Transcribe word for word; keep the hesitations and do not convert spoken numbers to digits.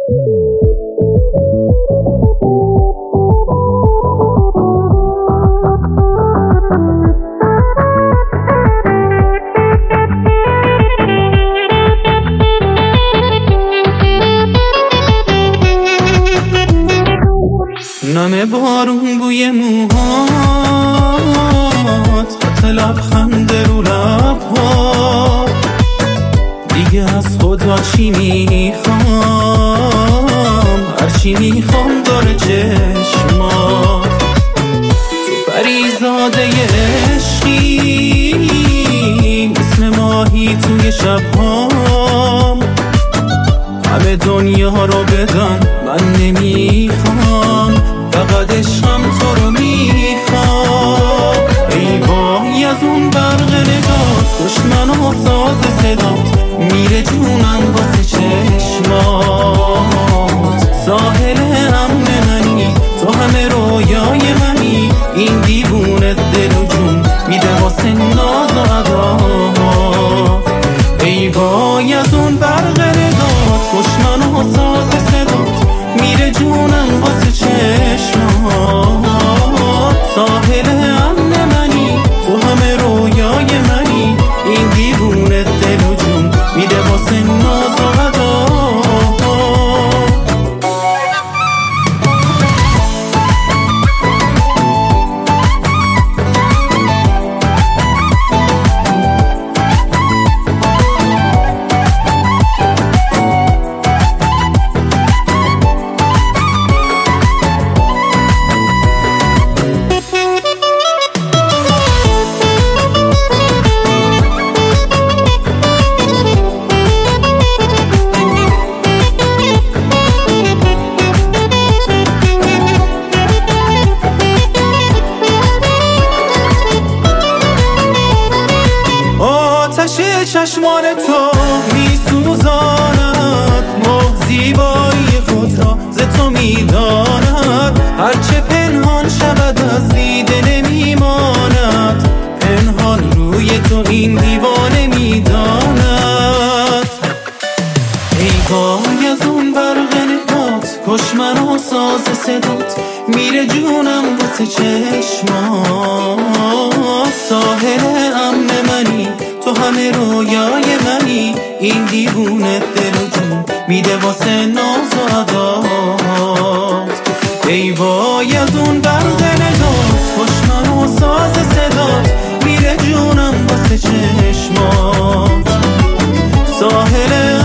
نم بارون بوی موهات، خط لبخند رو لبها، دیگه از خدا چی میخوام؟ هرچی میخوام داره چشمات. تو پریزاده عشقی مثل ماهی توی شبهام، همه دنیا رو بدن من نمیخوام، فقط عشقم تو رو میخوام. ای وای از اون برق نگات، دشمن و ساز صدات، میره جونم واسه چشمات. ساحل امن منی، تو همه رویای منی، این دیوونه دل و جون میده واسه ناز و ادا. ای وای از اون برق نگات، دشمن و ساز صدات، میره جونم واسه چشمات. ساحل امن منی، تو همه رویای منی، این دیوونه دل و جون میده واسه ناز و ادا. چشمان تو میسوزاند، ماه زیبایی خود را ز تو میداند. هرچه پنهان شود از دیده نمیماند، پنهان روی تو این دیوانه میداند. ای وای از اون برق نگات، کش من و ساز صدات، میره جونم واسه چشمات. ساحل امن منی، تو همه رویای منی، این دیوونه دل و جون میده واسه ناز و عدات. ای وای از اون برق نگات، خوش من و ساز صدات، میره جونم واسه چشمات. ساحل